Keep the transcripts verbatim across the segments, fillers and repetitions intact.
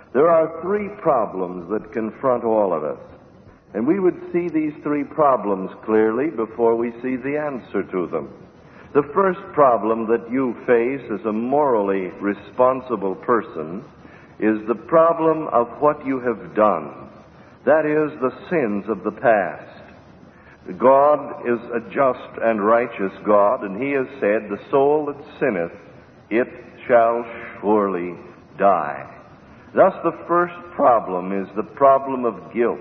There are three problems that confront all of us, and we would see these three problems clearly before we see the answer to them. The first problem that you face as a morally responsible person is the problem of what you have done. That is, the sins of the past. God is a just and righteous God, and he has said, the soul that sinneth, it shall surely die. Thus the first problem is the problem of guilt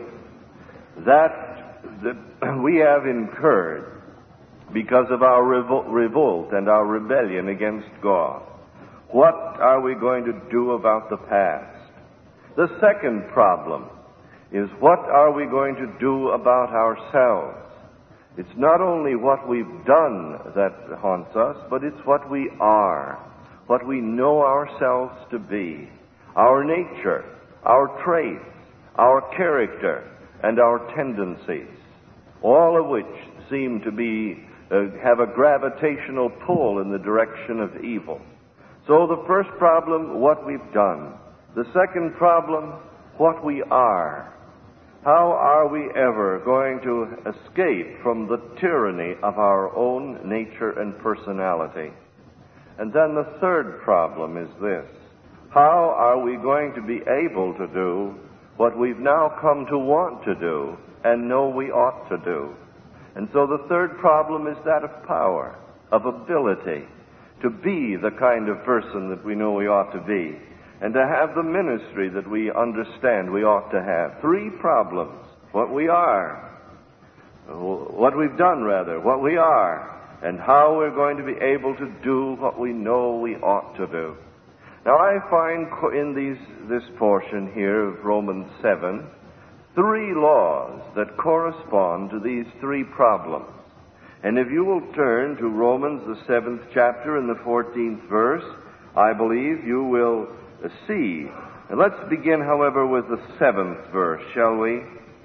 that, that we have incurred because of our revol- revolt and our rebellion against God. What are we going to do about the past? The second problem is, what are we going to do about ourselves? It's not only what we've done that haunts us, but it's what we are, what we know ourselves to be, our nature, our traits, our character, and our tendencies, all of which seem to be uh, have a gravitational pull in the direction of evil. So the first problem, what we've done. The second problem, what we are. How are we ever going to escape from the tyranny of our own nature and personality? And then the third problem is this. How are we going to be able to do what we've now come to want to do and know we ought to do? And so the third problem is that of power, of ability, to be the kind of person that we know we ought to be, and to have the ministry that we understand we ought to have. Three problems. What we are, what we've done rather, what we are, and how we're going to be able to do what we know we ought to do. Now I find in these, this portion here of Romans seven, three laws that correspond to these three problems. And if you will turn to Romans, the seventh chapter and the fourteenth verse, I believe you will see. And let's begin, however, with the seventh verse, shall we?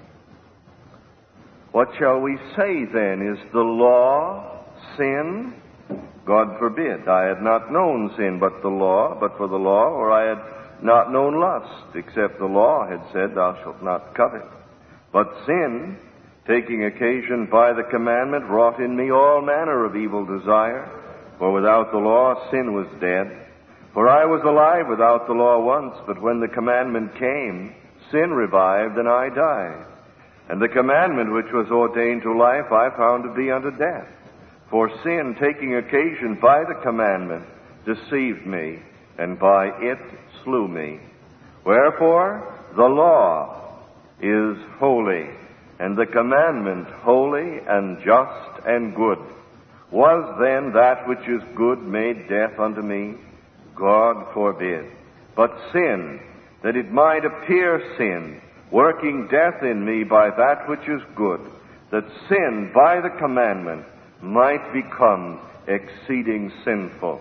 What shall we say then? Is the law sin? God forbid. I had not known sin but the law, but for the law, or I had not known lust, except the law had said, thou shalt not covet. But sin, taking occasion by the commandment, wrought in me all manner of evil desire. For without the law sin was dead. For I was alive without the law once, but when the commandment came, sin revived, and I died. And the commandment which was ordained to life I found to be unto death. For sin, taking occasion by the commandment, deceived me, and by it slew me. Wherefore, the law is holy, and the commandment holy and just and good. Was then that which is good made death unto me? God forbid. But sin, that it might appear sin, working death in me by that which is good, that sin by the commandment might become exceeding sinful.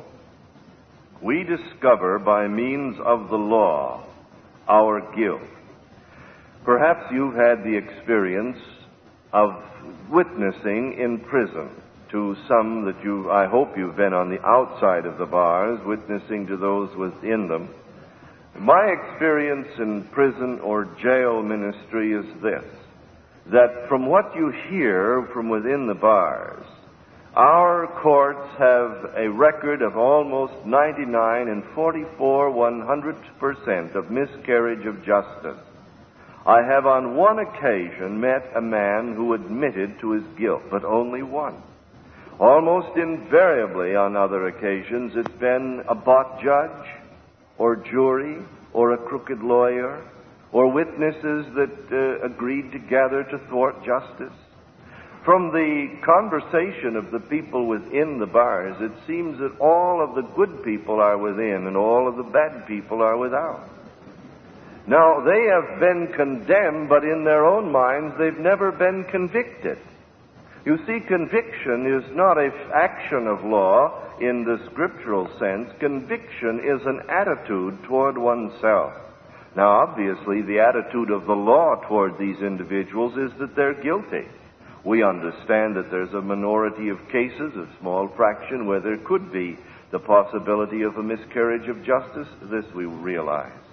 We discover by means of the law our guilt. Perhaps you've had the experience of witnessing in prison to some that you, I hope you've been on the outside of the bars, witnessing to those within them. My experience in prison or jail ministry is this, that from what you hear from within the bars, our courts have a record of almost ninety-nine and forty-four one hundredths percent of miscarriage of justice. I have on one occasion met a man who admitted to his guilt, but only one. Almost invariably on other occasions it's been a bought judge or jury or a crooked lawyer or witnesses that uh, agreed together to thwart justice. From the conversation of the people within the bars, it seems that all of the good people are within and all of the bad people are without. Now, they have been condemned, but in their own minds they've never been convicted. You see, conviction is not an action of law in the scriptural sense. Conviction is an attitude toward oneself. Now, obviously, the attitude of the law toward these individuals is that they're guilty. We understand that there's a minority of cases, a small fraction, where there could be the possibility of a miscarriage of justice. This we realize.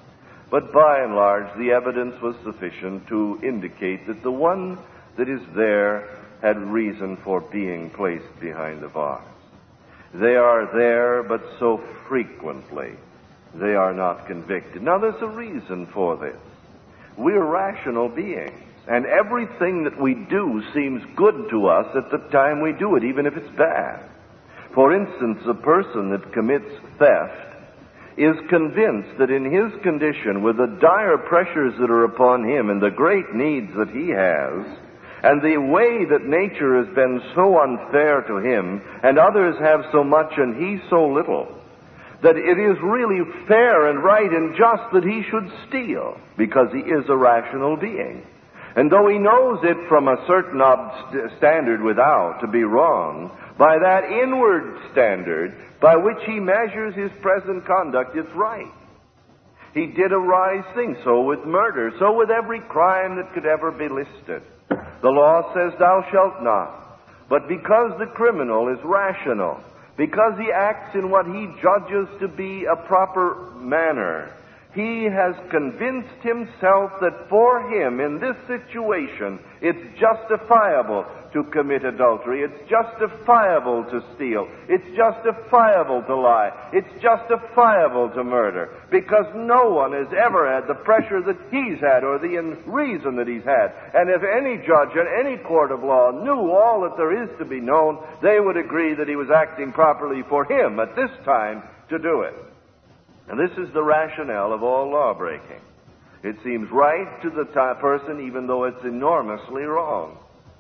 But by and large, the evidence was sufficient to indicate that the one that is there had reason for being placed behind the bars. They are there, but so frequently they are not convicted. Now, there's a reason for this. We're rational beings, and everything that we do seems good to us at the time we do it, even if it's bad. For instance, a person that commits theft is convinced that in his condition, with the dire pressures that are upon him and the great needs that he has, and the way that nature has been so unfair to him, and others have so much and he so little, that it is really fair and right and just that he should steal, because he is a rational being. And though he knows it from a certain ob- standard without to be wrong, by that inward standard by which he measures his present conduct, it's right. He did a wise thing, so with murder, so with every crime that could ever be listed. The law says, thou shalt not. But because the criminal is rational, because he acts in what he judges to be a proper manner, he has convinced himself that for him, in this situation, it's justifiable to commit adultery. It's justifiable to steal. It's justifiable to lie. It's justifiable to murder. Because no one has ever had the pressure that he's had or the reason that he's had. And if any judge in any court of law knew all that there is to be known, they would agree that he was acting properly for him at this time to do it. And this is the rationale of all lawbreaking. It seems right to the t- person, even though it's enormously wrong.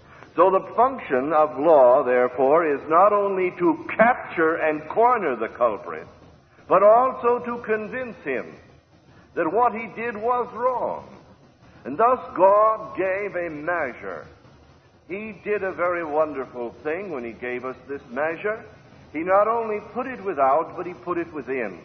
So the function of law, therefore, is not only to capture and corner the culprit, but also to convince him that what he did was wrong. And thus God gave a measure. He did a very wonderful thing when he gave us this measure. He not only put it without, but he put it within,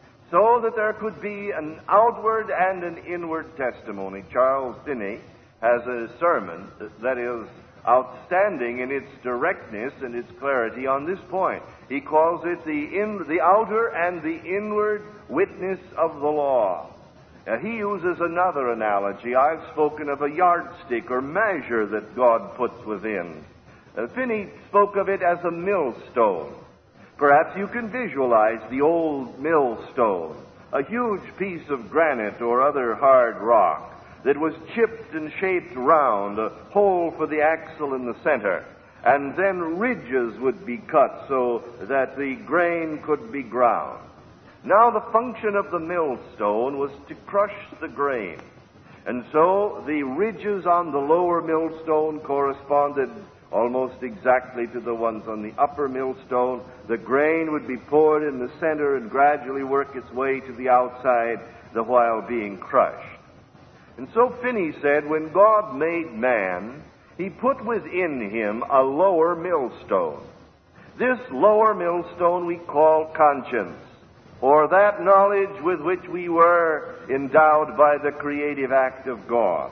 so that there could be an outward and an inward testimony. Charles Finney has a sermon that is outstanding in its directness and its clarity on this point. He calls it the in, the outer and the inward witness of the law. Now, he uses another analogy. I've spoken of a yardstick or measure that God puts within. Uh, Finney spoke of it as a millstone. Perhaps you can visualize the old millstone, a huge piece of granite or other hard rock that was chipped and shaped round, a hole for the axle in the center, and then ridges would be cut so that the grain could be ground. Now the function of the millstone was to crush the grain, and so the ridges on the lower millstone corresponded almost exactly to the ones on the upper millstone. The grain would be poured in the center and gradually work its way to the outside, the while being crushed. And so Finney said, when God made man, he put within him a lower millstone. This lower millstone we call conscience, or that knowledge with which we were endowed by the creative act of God.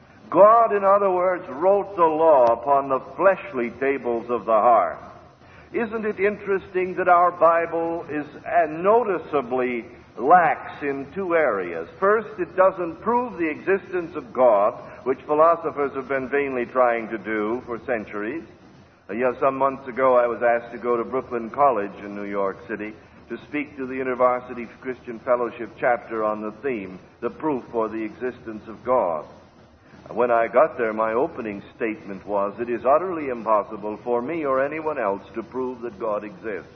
God, in other words, wrote the law upon the fleshly tables of the heart. Isn't it interesting that our Bible is noticeably lax in two areas? First, it doesn't prove the existence of God, which philosophers have been vainly trying to do for centuries. Uh, yes, some months ago I was asked to go to Brooklyn College in New York City to speak to the University Christian Fellowship chapter on the theme, the proof for the existence of God. When I got there, my opening statement was, it is utterly impossible for me or anyone else to prove that God exists.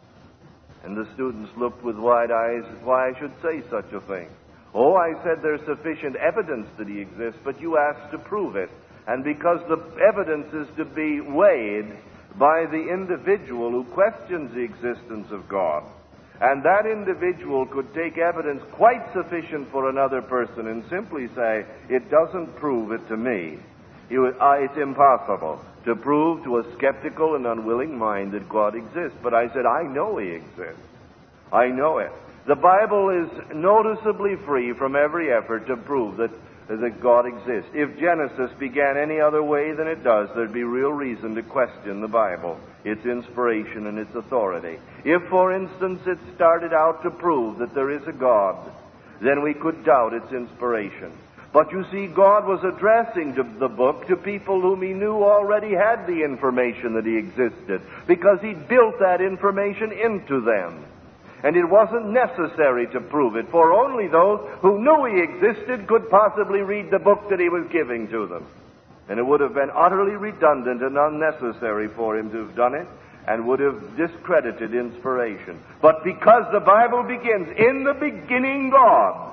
And the students looked with wide eyes why I should say such a thing. Oh, I said there's sufficient evidence that he exists, but you asked to prove it. And because the evidence is to be weighed by the individual who questions the existence of God, and that individual could take evidence quite sufficient for another person and simply say, it doesn't prove it to me. It's impossible to prove to a skeptical and unwilling mind that God exists. But I said, I know he exists. I know it. The Bible is noticeably free from every effort to prove that, that God exists. If Genesis began any other way than it does, there'd be real reason to question the Bible, its inspiration and its authority. If, for instance, it started out to prove that there is a God, then we could doubt its inspiration. But you see, God was addressing to the book to people whom he knew already had the information that he existed, because he built that information into them. And it wasn't necessary to prove it, for only those who knew he existed could possibly read the book that he was giving to them. And it would have been utterly redundant and unnecessary for him to have done it, and would have discredited inspiration. But because the Bible begins, in the beginning God,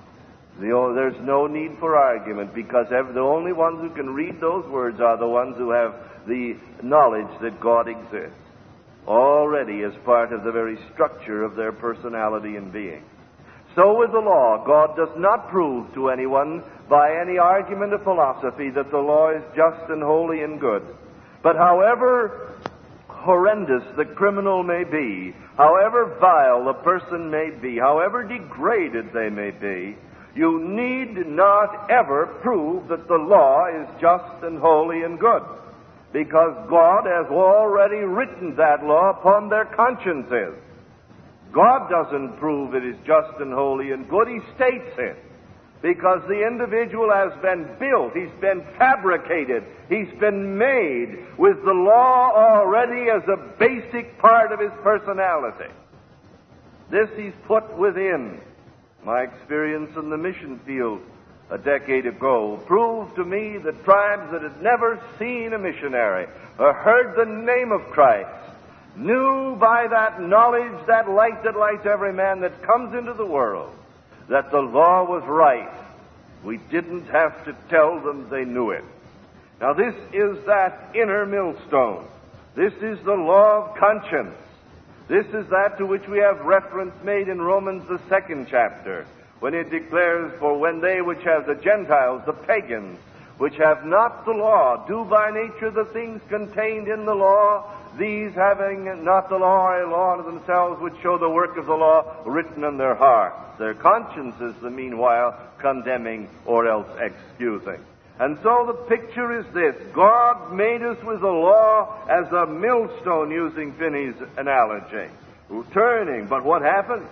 the, there's no need for argument, because every, the only ones who can read those words are the ones who have the knowledge that God exists already as part of the very structure of their personality and being. So with the law, God does not prove to anyone by any argument of philosophy that the law is just and holy and good. But however horrendous the criminal may be, however vile the person may be, however degraded they may be, you need not ever prove that the law is just and holy and good, because God has already written that law upon their consciences. God doesn't prove it is just and holy and good, he states it, because the individual has been built, he's been fabricated, he's been made with the law already as a basic part of his personality. This he's put within. My experience in the mission field a decade ago proved to me that tribes that had never seen a missionary or heard the name of Christ knew by that knowledge, that light that lights every man that comes into the world, that the law was right. We didn't have to tell them, they knew it. Now this is that inner millstone. This is the law of conscience. This is that to which we have reference made in Romans, the second chapter, when it declares, for when they which have the Gentiles, the pagans, which have not the law, do by nature the things contained in the law, these having not the law are a law to themselves, which show the work of the law written in their hearts, their consciences the meanwhile condemning or else excusing. And so the picture is this: God made us with the law as a millstone, using Finney's analogy, turning. But what happens?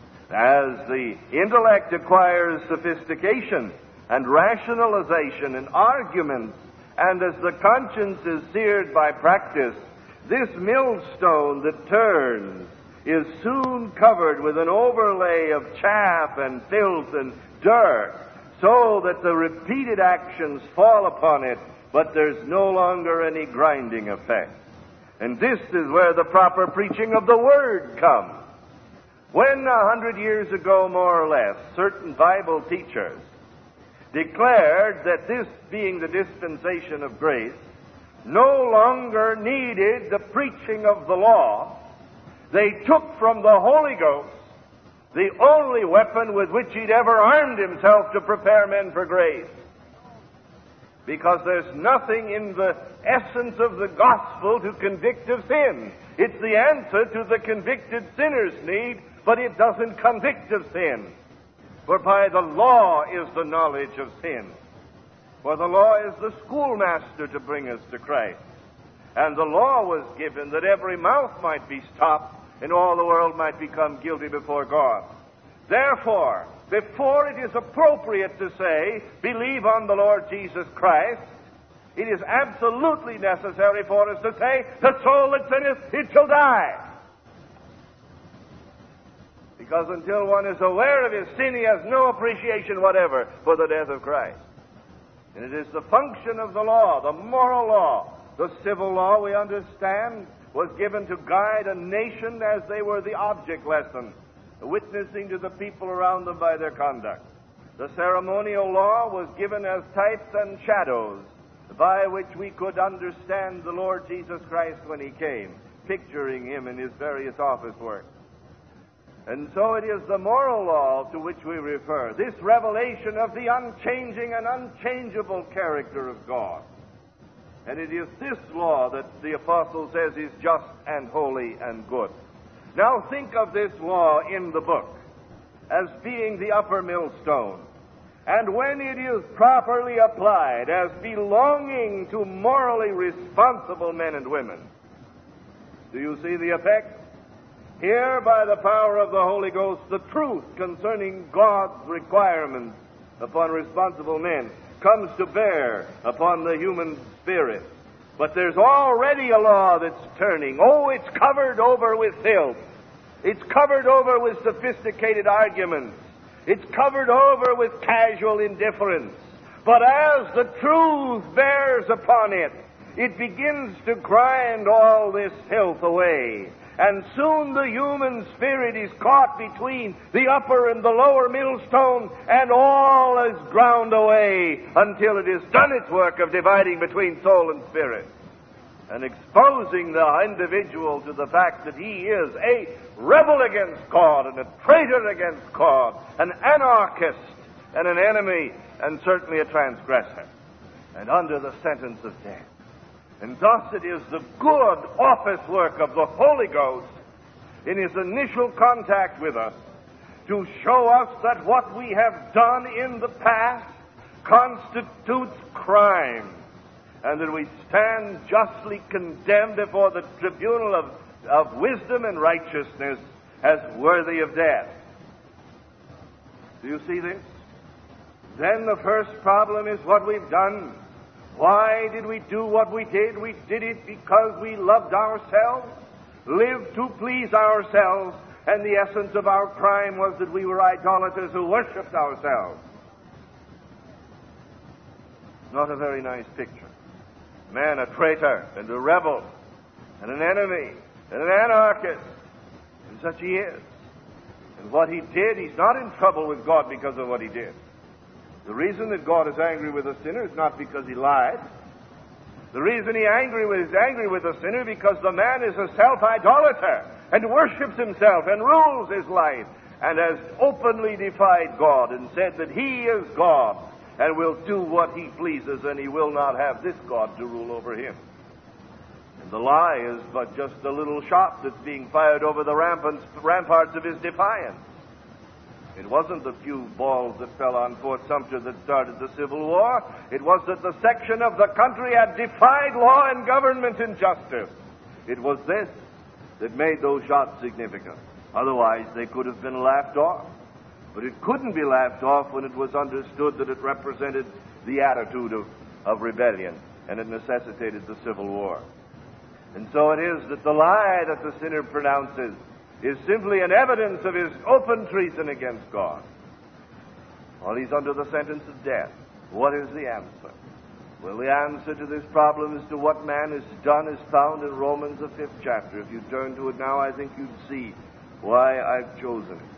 As the intellect acquires sophistication and rationalization and arguments, and as the conscience is seared by practice, this millstone that turns is soon covered with an overlay of chaff and filth and dirt, so that the repeated actions fall upon it, but there's no longer any grinding effect. And this is where the proper preaching of the Word comes. When a hundred years ago, more or less, certain Bible teachers declared that this, being the dispensation of grace, no longer needed the preaching of the law, they took from the Holy Ghost the only weapon with which he'd ever armed himself to prepare men for grace. Because there's nothing in the essence of the gospel to convict of sin. It's the answer to the convicted sinner's need, but it doesn't convict of sin. For by the law is the knowledge of sin. For the law is the schoolmaster to bring us to Christ. And the law was given that every mouth might be stopped and all the world might become guilty before God. Therefore, before it is appropriate to say, believe on the Lord Jesus Christ, it is absolutely necessary for us to say, the soul that sinneth, it shall die. Because until one is aware of his sin, he has no appreciation whatever for the death of Christ. And it is the function of the law, the moral law. The civil law, we understand, was given to guide a nation as they were the object lesson, witnessing to the people around them by their conduct. The ceremonial law was given as types and shadows by which we could understand the Lord Jesus Christ when he came, picturing him in his various office work. And so it is the moral law to which we refer, this revelation of the unchanging and unchangeable character of God. And it is this law that the apostle says is just and holy and good. Now think of this law in the book as being the upper millstone. And when it is properly applied as belonging to morally responsible men and women, do you see the effect? Here, by the power of the Holy Ghost, the truth concerning God's requirements upon responsible men comes to bear upon the human spirit. But there's already a law that's turning. Oh, it's covered over with filth. It's covered over with sophisticated arguments. It's covered over with casual indifference. But as the truth bears upon it, it begins to grind all this filth away. And soon the human spirit is caught between the upper and the lower millstone, and all is ground away until it has done its work of dividing between soul and spirit, and exposing the individual to the fact that he is a rebel against God, and a traitor against God, an anarchist, and an enemy, and certainly a transgressor, and under the sentence of death. And thus it is the good office work of the Holy Ghost in his initial contact with us to show us that what we have done in the past constitutes crime, and that we stand justly condemned before the tribunal of, of wisdom and righteousness as worthy of death. Do you see this? Then the first problem is what we've done. Why did we do what we did? We did it because we loved ourselves, lived to please ourselves, and the essence of our crime was that we were idolaters who worshipped ourselves. Not a very nice picture. Man, a traitor and a rebel and an enemy and an anarchist, and such he is. And what he did, he's not in trouble with God because of what he did. The reason that God is angry with a sinner is not because he lied. The reason he angry with, is angry with a sinner because the man is a self-idolater and worships himself and rules his life and has openly defied God and said that he is God and will do what he pleases, and he will not have this God to rule over him. And the lie is but just a little shot that's being fired over the ramparts of his defiance. It wasn't the few balls that fell on Fort Sumter that started the Civil War. It was that the section of the country had defied law and government and justice. It was this that made those shots significant. Otherwise, they could have been laughed off. But it couldn't be laughed off when it was understood that it represented the attitude of, of rebellion, and it necessitated the Civil War. And so it is that the lie that the sinner pronounces is simply an evidence of his open treason against God. While he's under the sentence of death, what is the answer? Well, the answer to this problem as to what man has done is found in Romans, the fifth chapter. If you turn to it now, I think you'd see why I've chosen it.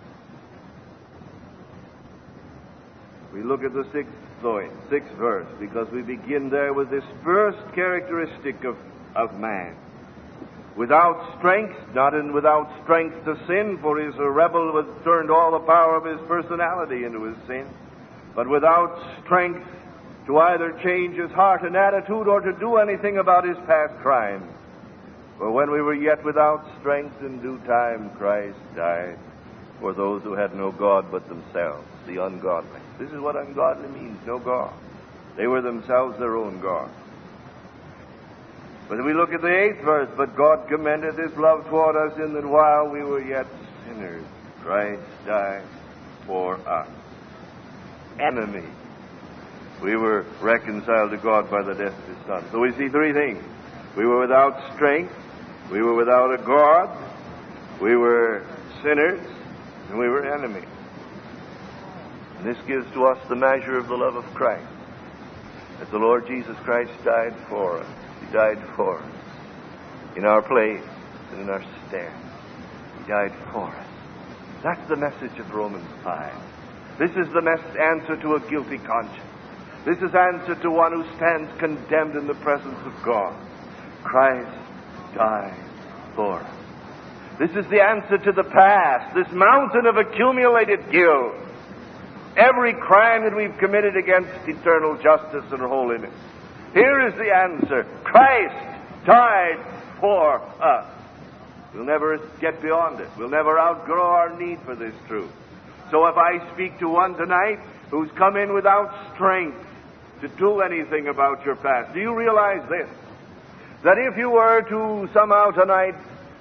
We look at the sixth point, sixth verse, because we begin there with this first characteristic of, of man. Without strength, not in without strength to sin, for he's a rebel who has turned all the power of his personality into his sin, but without strength to either change his heart and attitude or to do anything about his past crimes. For when we were yet without strength, in due time Christ died for those who had no God but themselves, the ungodly. This is what ungodly means, no God. They were themselves their own God. But we look at the eighth verse, but God commended his love toward us in that while we were yet sinners, Christ died for us. Enemy. We were reconciled to God by the death of his Son. So we see three things. We were without strength, we were without a God, we were sinners, and we were enemies. And this gives to us the measure of the love of Christ. That the Lord Jesus Christ died for us. He died for us in our place and in our stead. He died for us. That's the message of Romans five. This is the mes- answer to a guilty conscience. This is answer to one who stands condemned in the presence of God. Christ died for us. This is the answer to the past, this mountain of accumulated guilt. Every crime that we've committed against eternal justice and holiness. Here is the answer. Christ died for us. We'll never get beyond it. We'll never outgrow our need for this truth. So if I speak to one tonight who's come in without strength to do anything about your past, do you realize this? That if you were to somehow tonight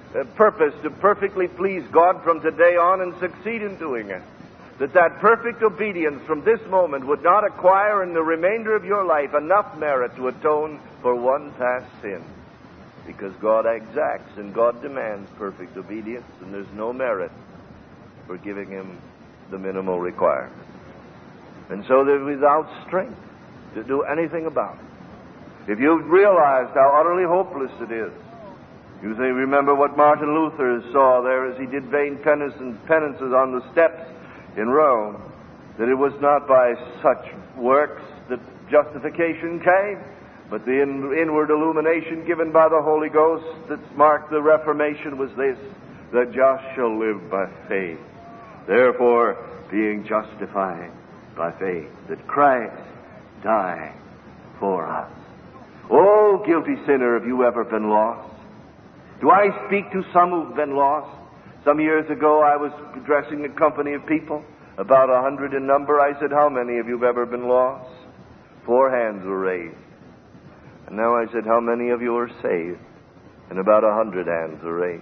uh, purpose to perfectly please God from today on and succeed in doing it, that that perfect obedience from this moment would not acquire in the remainder of your life enough merit to atone for one past sin. Because God exacts and God demands perfect obedience, and there's no merit for giving him the minimal requirement. And so they're without strength to do anything about it. If you've realized how utterly hopeless it is, you say, remember what Martin Luther saw there as he did vain penances on the steps in Rome, that it was not by such works that justification came, but the in, inward illumination given by the Holy Ghost that marked the Reformation was this: the just shall live by faith. Therefore, being justified by faith, that Christ died for us. Oh, guilty sinner, have you ever been lost? Do I speak to some who've been lost? Some years ago, I was addressing a company of people, about a hundred in number. I said, how many of you have ever been lost? Four hands were raised. And now I said, how many of you are saved? And about a hundred hands were raised.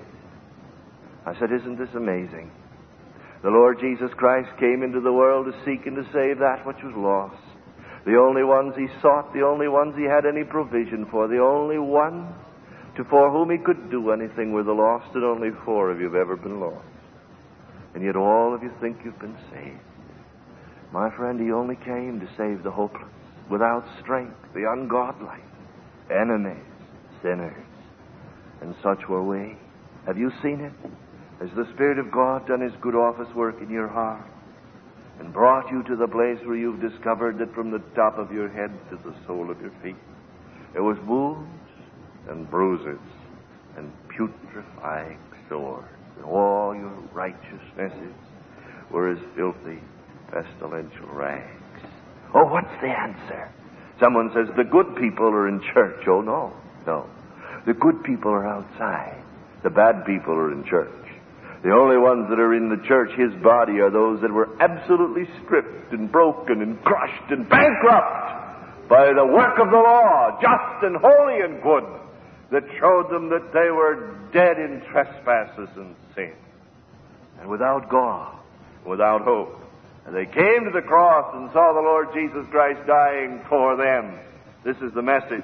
I said, isn't this amazing? The Lord Jesus Christ came into the world to seek and to save that which was lost. The only ones he sought, the only ones he had any provision for, the only one to for whom he could do anything were the lost, and only four of you have ever been lost. And yet all of you think you've been saved. My friend, he only came to save the hopeless, without strength, the ungodly, enemies, sinners. And such were we. Have you seen it? Has the Spirit of God done his good office work in your heart and brought you to the place where you've discovered that from the top of your head to the sole of your feet there was wounds and bruises and putrefying sores, and all your righteousnesses were as filthy, pestilential rags? Oh, what's the answer? Someone says the good people are in church. Oh, no, no. The good people are outside. The bad people are in church. The only ones that are in the church, his body, are those that were absolutely stripped and broken and crushed and bankrupt by the work of the law, just and holy and good, that showed them that they were dead in trespasses and sin, and without God, without hope. And they came to the cross and saw the Lord Jesus Christ dying for them. This is the message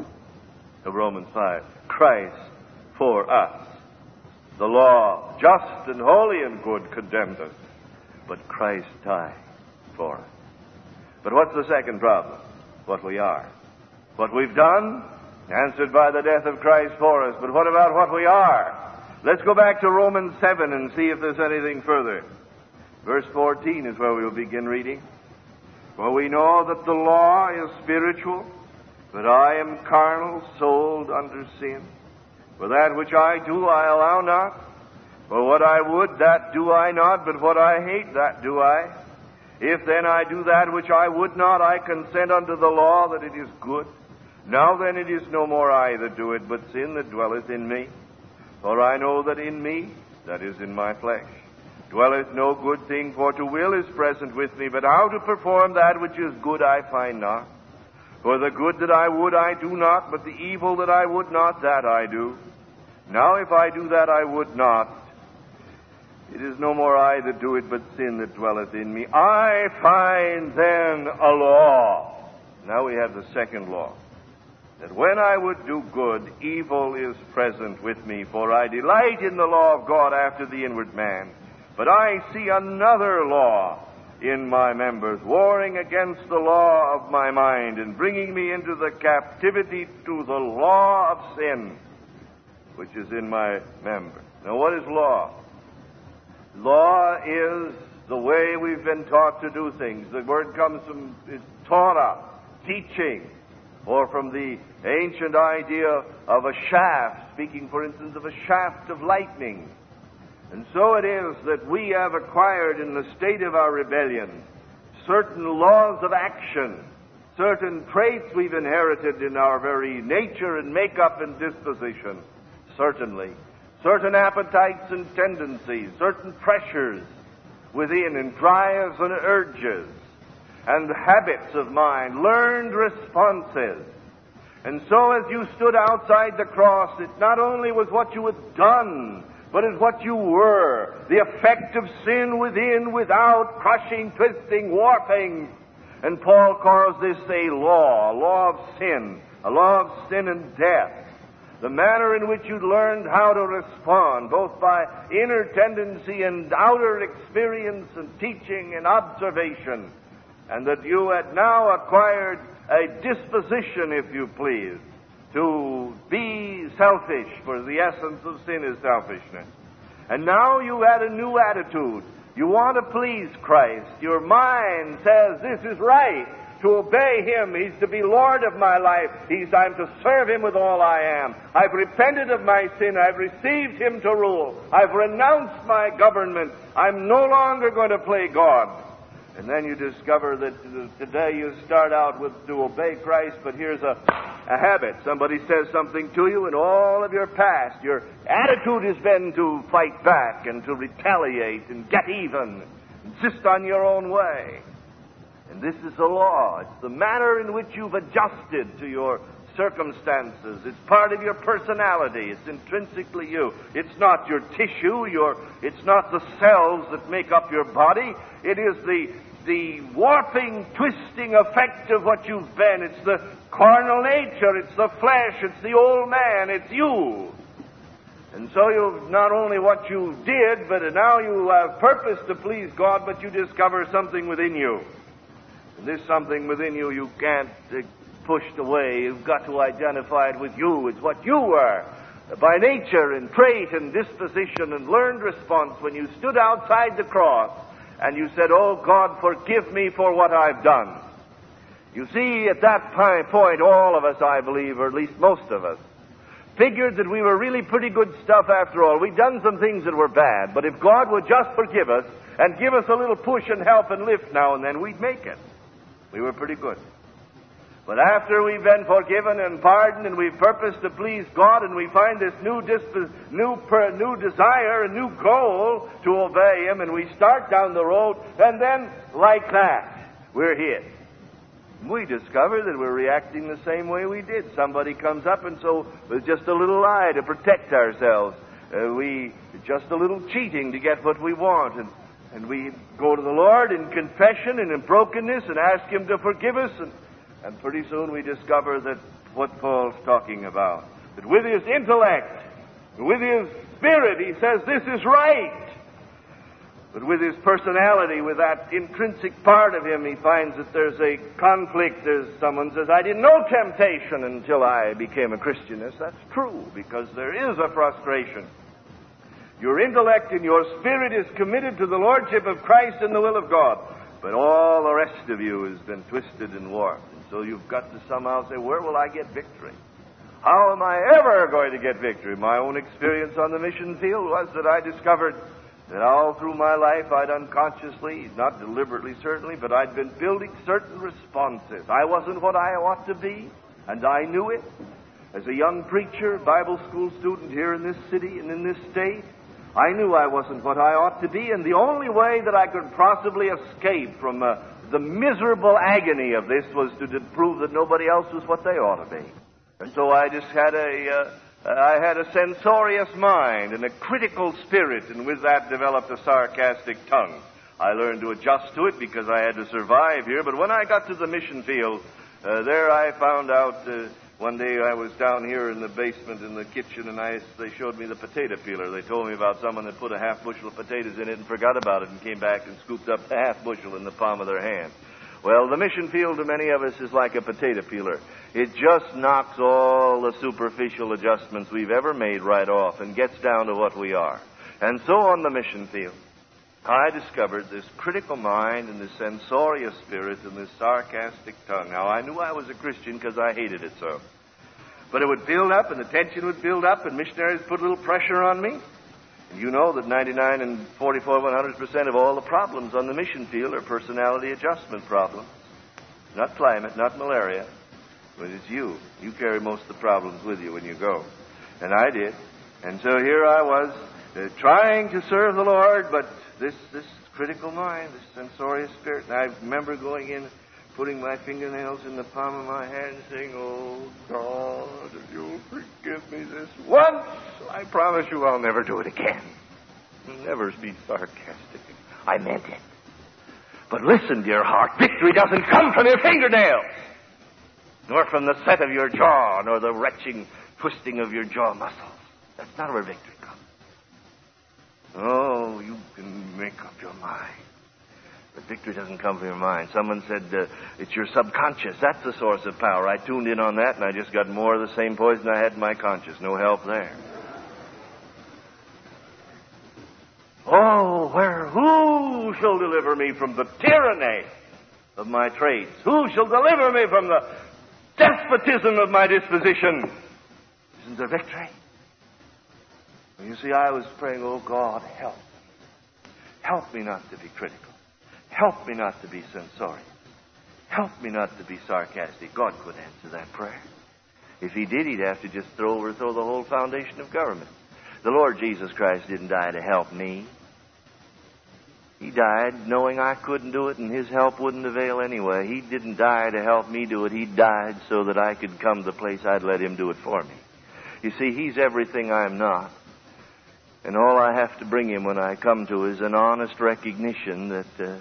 of Romans five. Christ for us. The law, just and holy and good, condemned us, but Christ died for us. But what's the second problem? What we are. What we've done, answered by the death of Christ for us. But what about what we are? Let's go back to Romans seven and see if there's anything further. Verse fourteen is where we'll begin reading. For we know that the law is spiritual, but I am carnal, sold under sin. For that which I do I allow not. For what I would, that do I not, but what I hate, that do I. If then I do that which I would not, I consent unto the law that it is good. Now then it is no more I that do it, but sin that dwelleth in me. For I know that in me, that is in my flesh, dwelleth no good thing, for to will is present with me, but how to perform that which is good I find not. For the good that I would I do not, but the evil that I would not, that I do. Now if I do that I would not, it is no more I that do it, but sin that dwelleth in me. I find then a law. Now we have the second law. That when I would do good, evil is present with me. For I delight in the law of God after the inward man. But I see another law in my members, warring against the law of my mind, and bringing me into the captivity to the law of sin, which is in my members. Now, what is law? Law is the way we've been taught to do things. The word comes from is Torah, teaching, or from the ancient idea of a shaft, speaking, for instance, of a shaft of lightning. And so it is that we have acquired in the state of our rebellion certain laws of action, certain traits we've inherited in our very nature and makeup and disposition, certainly, certain appetites and tendencies, certain pressures within and drives and urges and habits of mind, learned responses And so as you stood outside the cross, it not only was what you had done, but it's what you were. The effect of sin within, without, crushing, twisting, warping. And Paul calls this a law, a law of sin, a law of sin and death. The manner in which you learned how to respond, both by inner tendency and outer experience and teaching and observation, and that you had now acquired a disposition, if you please, to be selfish, for the essence of sin is selfishness. And now you had a new attitude. You want to please Christ. Your mind says, this is right, to obey Him. He's to be Lord of my life. He's, I'm to serve Him with all I am. I've repented of my sin. I've received Him to rule. I've renounced my government. I'm no longer going to play God. And then you discover that today you start out with to obey Christ, but here's a, a habit. Somebody says something to you, and all of your past, your attitude has been to fight back and to retaliate and get even, insist on your own way. And this is the law. It's the manner in which you've adjusted to your circumstances. It's part of your personality. It's intrinsically you. It's not your tissue. Your, it's not the cells that make up your body. It is the, the warping, twisting effect of what you've been. It's the carnal nature. It's the flesh. It's the old man. It's you. And so you've not only what you did, but now you have purpose to please God, but you discover something within you. And this something within you you can't uh, pushed away. You've got to identify it with you. It's what you were by nature and trait and disposition and learned response when you stood outside the cross and you said, oh God, forgive me for what I've done. You see, at that point, all of us, I believe, or at least most of us, figured that we were really pretty good stuff after all. We'd done some things that were bad, but if God would just forgive us and give us a little push and help and lift now and then, we'd make it. We were pretty good. But after we've been forgiven and pardoned and we've purposed to please God and we find this new disp- new per- new desire, a new goal to obey Him, and we start down the road, and then, like that, we're hit. We discover that we're reacting the same way we did. Somebody comes up, and so with just a little lie to protect ourselves, uh, we just a little cheating to get what we want, and, and we go to the Lord in confession and in brokenness and ask Him to forgive us, and And pretty soon we discover that what Paul's talking about, that with his intellect, with his spirit, he says this is right. But with his personality, with that intrinsic part of him, he finds that there's a conflict. There's someone says, I didn't know temptation until I became a Christian. Yes, that's true, because there is a frustration. Your intellect and your spirit is committed to the Lordship of Christ and the will of God. But all the rest of you has been twisted and warped. And so you've got to somehow say, where will I get victory? How am I ever going to get victory? My own experience on the mission field was that I discovered that all through my life I'd unconsciously, not deliberately certainly, but I'd been building certain responses. I wasn't what I ought to be, and I knew it. As a young preacher, Bible school student here in this city and in this state, I knew I wasn't what I ought to be, and the only way that I could possibly escape from uh, the miserable agony of this was to, to prove that nobody else was what they ought to be. And so I just had a, uh, I had a censorious mind and a critical spirit, and with that developed a sarcastic tongue. I learned to adjust to it because I had to survive here, but when I got to the mission field, uh, there I found out... Uh, One day I was down here in the basement in the kitchen, and I, they showed me the potato peeler. They told me about someone that put a half bushel of potatoes in it and forgot about it and came back and scooped up the half bushel in the palm of their hand. Well, the mission field to many of us is like a potato peeler. It just knocks all the superficial adjustments we've ever made right off and gets down to what we are. And so on the mission field, I discovered this critical mind and this censorious spirit and this sarcastic tongue. Now, I knew I was a Christian because I hated it so. But it would build up, and the tension would build up, and missionaries put a little pressure on me. And you know that ninety-nine and forty-four, one hundred percent of all the problems on the mission field are personality adjustment problems. Not climate, not malaria, but it's you. You carry most of the problems with you when you go. And I did. And so here I was, uh, trying to serve the Lord, but this this critical mind, this censorious spirit. And I remember going in putting my fingernails in the palm of my hand, saying, "Oh, God, if you'll forgive me this once, I promise you I'll never do it again." I'll never be sarcastic. I meant it. But listen, dear heart, victory doesn't come from your fingernails, nor from the set of your jaw, nor the retching twisting of your jaw muscles. That's not where victory comes. Oh, you can make up your mind. But victory doesn't come from your mind. Someone said uh, it's your subconscious. That's the source of power. I tuned in on that, and I just got more of the same poison I had in my conscience. No help there. Oh, where, who shall deliver me from the tyranny of my traits? Who shall deliver me from the despotism of my disposition? Isn't there victory? Well, you see, I was praying, "Oh, God, help. Help me not to be critical. Help me not to be censorious. Help me not to be sarcastic." God could answer that prayer. If he did, he'd have to just throw overthrow the whole foundation of government. The Lord Jesus Christ didn't die to help me. He died knowing I couldn't do it, and his help wouldn't avail anyway. He didn't die to help me do it. He died so that I could come to the place I'd let him do it for me. You see, he's everything I'm not. And all I have to bring him when I come to is an honest recognition that uh,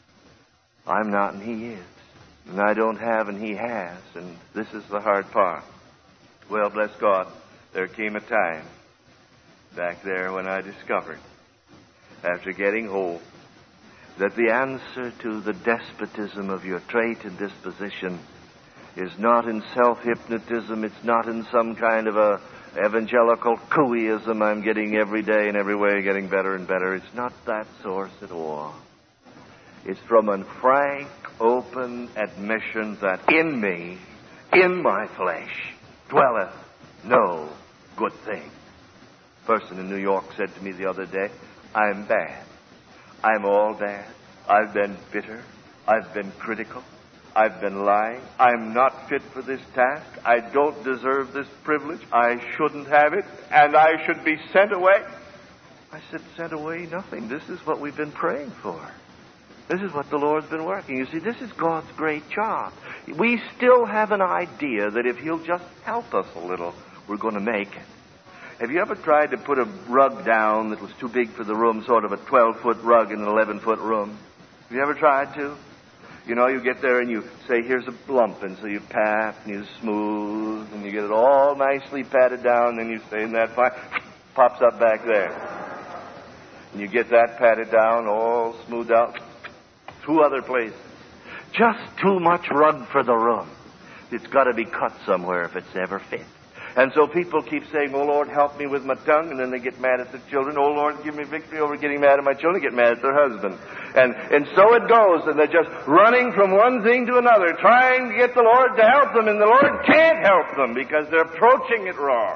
I'm not and he is. And I don't have and he has. And this is the hard part. Well, bless God, there came a time back there when I discovered, after getting hold, that the answer to the despotism of your trait and disposition is not in self-hypnotism. It's not in some kind of a evangelical cooeyism I'm getting every day and every way getting better and better. It's not that source at all. It's from a frank, open admission that in me, in my flesh, dwelleth no good thing. A person in New York said to me the other day, "I'm bad. I'm all bad. I've been bitter. I've been critical. I've been lying. I'm not fit for this task. I don't deserve this privilege. I shouldn't have it, and I should be sent away." I said, "Sent away? Nothing. This is what we've been praying for. This is what the Lord's been working. You see, this is God's great job. We still have an idea that if he'll just help us a little, we're going to make it. Have you ever tried to put a rug down that was too big for the room, sort of a twelve-foot rug in an eleven-foot room? Have you ever tried to? You know, you get there and you say, "Here's a lump," and so you pat and you smooth and you get it all nicely patted down, and you say, "Isn't that fine?" Pops up back there. And you get that patted down, all smoothed out, two other places. Just too much rug for the room. It's got to be cut somewhere if it's ever fit. And so people keep saying, "Oh, Lord, help me with my tongue," and then they get mad at their children. "Oh, Lord, give me victory over getting mad at my children," get mad at their husband. And and so it goes, and they're just running from one thing to another, trying to get the Lord to help them, and the Lord can't help them because they're approaching it wrong.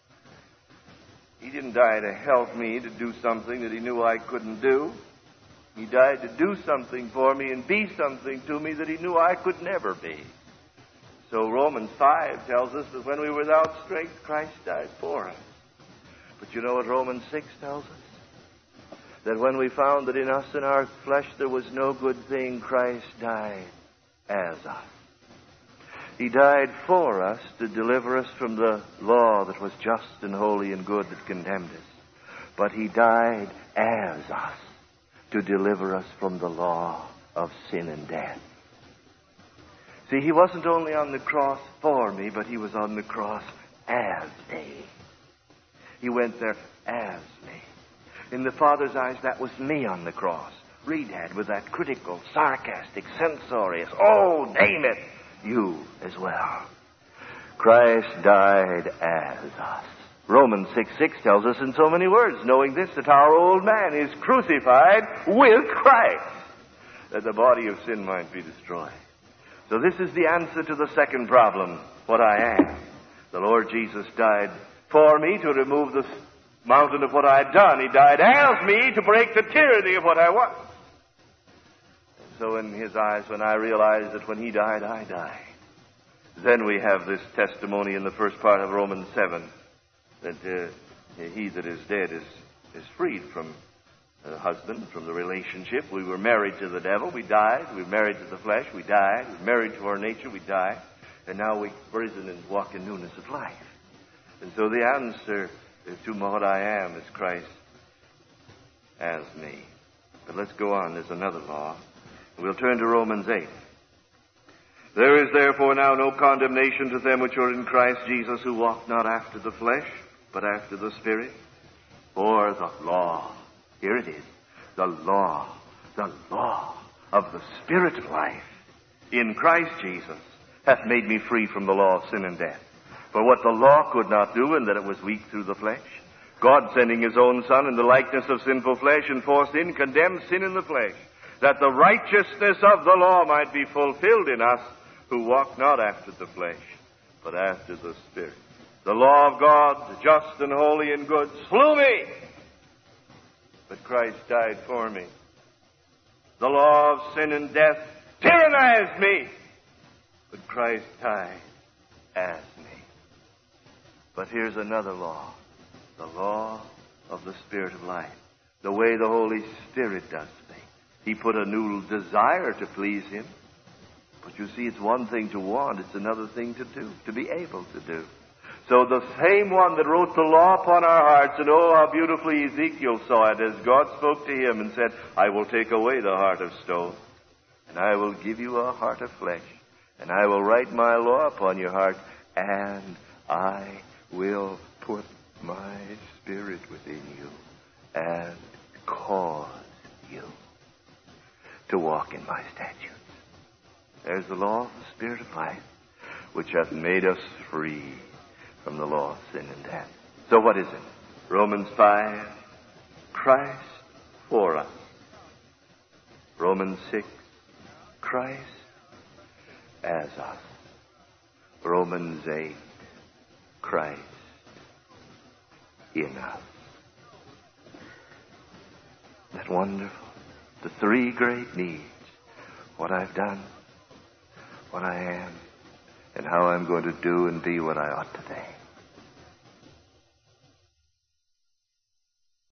He didn't die to help me to do something that he knew I couldn't do. He died to do something for me and be something to me that he knew I could never be. So Romans five tells us that when we were without strength, Christ died for us. But you know what Romans six tells us? That when we found that in us and our flesh there was no good thing, Christ died as us. He died for us to deliver us from the law that was just and holy and good that condemned us. But he died as us to deliver us from the law of sin and death. See, he wasn't only on the cross for me, but he was on the cross as me. He went there as me. In the Father's eyes, that was me on the cross. Read that with that critical, sarcastic, censorious, oh, name it, you as well. Christ died as us. Romans six six tells us in so many words, knowing this, that our old man is crucified with Christ, that the body of sin might be destroyed. So this is the answer to the second problem, what I am. The Lord Jesus died for me to remove the mountain of what I had done. He died as me to break the tyranny of what I was. And so in his eyes, when I realized that when he died, I died, then we have this testimony in the first part of Romans seven, that uh, he that is dead is, is freed from a husband, from the relationship. We were married to the devil, we died. We were married to the flesh, we died. We were married to our nature, we died. And now we've risen and walk in newness of life. And so the answer to what I am is Christ as me. But let's go on. There's another law. We'll turn to Romans eight. There is therefore now no condemnation to them which are in Christ Jesus, who walk not after the flesh, but after the Spirit. For the law, here it is, the law, the law of the Spirit of life in Christ Jesus hath made me free from the law of sin and death. For what the law could not do, in that it was weak through the flesh, God sending his own Son in the likeness of sinful flesh, and for sin condemned sin in the flesh, that the righteousness of the law might be fulfilled in us, who walk not after the flesh, but after the Spirit. The law of God, the just and holy and good, slew me, but Christ died for me. The law of sin and death tyrannized me, but Christ died as me. But here's another law, the law of the Spirit of life, the way the Holy Spirit does things. He put a new desire to please him. But you see, it's one thing to want, it's another thing to do, to be able to do. So the same one that wrote the law upon our hearts, and oh, how beautifully Ezekiel saw it as God spoke to him and said, I will take away the heart of stone, and I will give you a heart of flesh, and I will write my law upon your heart, and I will put my Spirit within you, and cause you to walk in my statutes. There's the law of the Spirit of life, which hath made us free from the law of sin and death. So what is it? Romans five, Christ for us. Romans six, Christ as us. Romans eight, Christ in us. Isn't that wonderful? The three great needs. What I've done, what I am, and how I'm going to do and be what I ought to be.